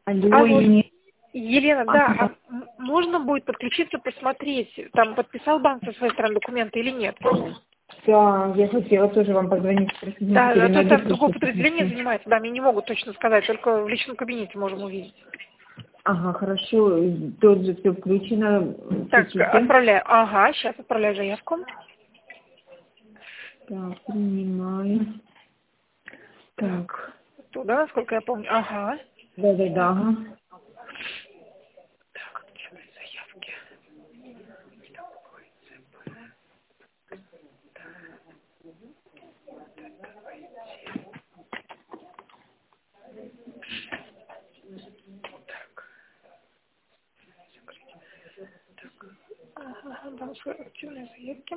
Алло, Алло, Елена. Елена, да, Ага. можно будет подключиться, посмотреть, там подписал банк со своей стороны документы или нет? Да, я хотела тоже вам позвонить, спросить, мы Да, хотели а на то там другое дефисе подразделение подключить. занимается, да, мне не могут точно сказать, только в личном кабинете можем увидеть. Ага, хорошо, тут же все включено, Так, пишите. отправляю. Ага, сейчас отправляю заявку. Так, принимаю. Так, Так, туда, насколько я помню. Ага. да-да-да, Так, ага. так, где мои заявки? Ага, да, свои активные заявки.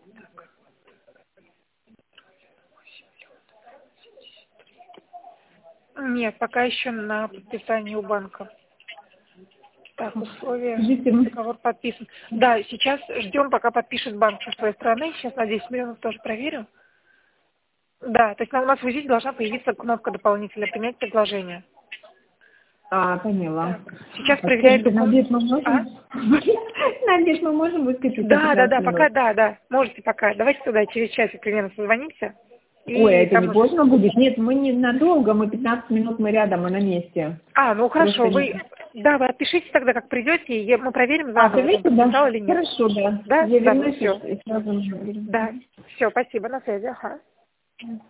Нет, пока еще на подписании у банка. Так, условия, Скажите, договор подписан. Да, сейчас ждем, пока подпишет банк со своей стороны. Сейчас на 10 миллионов тоже проверю. Да, то есть у нас в визите должна появиться кнопка дополнительно «Принять предложение». поняла. Так, сейчас А проверяет скажите, на документ. обед мы А? можем? На обед мы можем выскочить на Да, да, 15 да, пока, минут? да. Можете пока. Давайте туда через часик примерно созвонимся. Ой, а И это не там уже... поздно будет? Нет, мы не надолго, мы 15 минут, мы рядом, мы на месте. Ну Просто хорошо, не... Да, вы отпишитесь тогда, как придете, и мы проверим А, заново, там понимаете, да? подписал или нет. Хорошо, да. Да, Я да, ну вернусь все. и сразу говорю. Да, все, спасибо, на связи, ага.